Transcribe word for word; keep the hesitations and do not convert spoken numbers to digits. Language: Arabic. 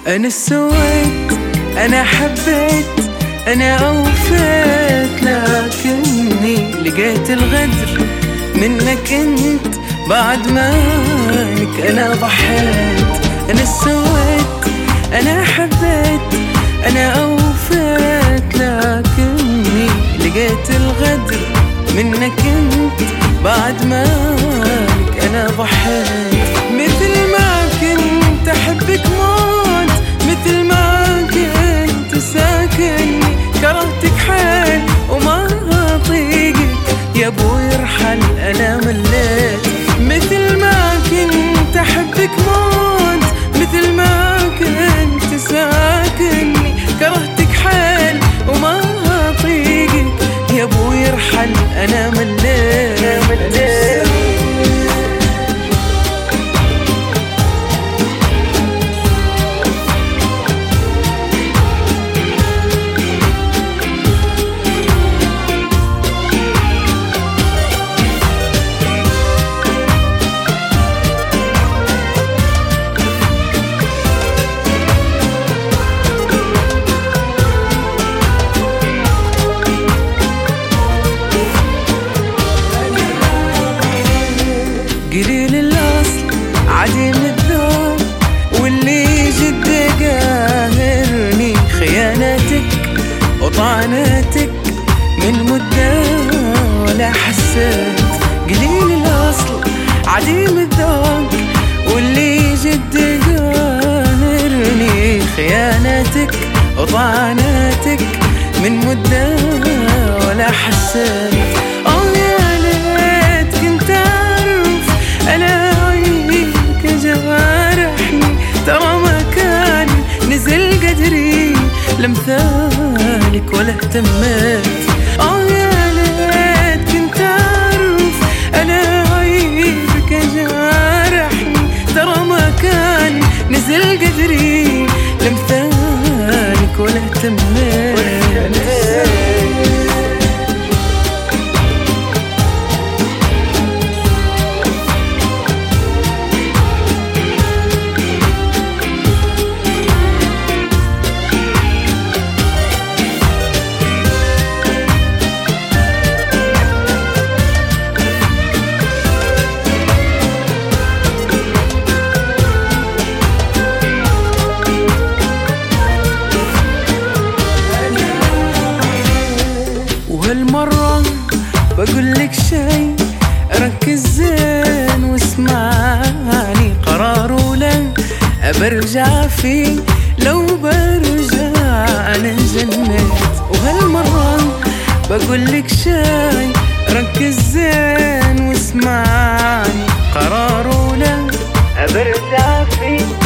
أنا سويت، أنا حبيت، أنا أوفيت، لكني لقيت الغدر منك أنت بعد ما لك أنا ضحيت. أنا سويت، أنا حبيت، أنا أوفيت، لكني لقيت الغدر منك أنت بعد ما لك أنا ضحيت. مثل ما كنت أحبك موت، مثل ما كنت ساكني، كرهتك حيل وما أطيقك يا أبوي ارحل أنا مليت. مثل ما كنت أحبك موت، مثل ما كنت ساكني، كرهتك حيل وما أطيقك يا أبوي ارحل أنا مليت. قليل الأصل عديم الذوق، واللي جد قاهرني خياناتك وطعناتك من مدة ولا حسيت. قليل الأصل عديم الذوق، واللي جد قاهرني خياناتك وطعناتك من مدة ولا حسيت. أنا عينك جوارحني، ترى ما كان نزل قدري لمثالك ولا اهتميت. آه يا ليت كنت أعرف أنا عينك جوارحني، ترى ما كان نزل قدري لمثالك ولا اهتميت. هالمرة بقولك شي، ركز زين واسمعني، قرار ولا برجع فيه، لو برجع أنا جنيت. وهالمرة بقولك شي، ركز زين واسمعني، قرار ولا برجع فيه.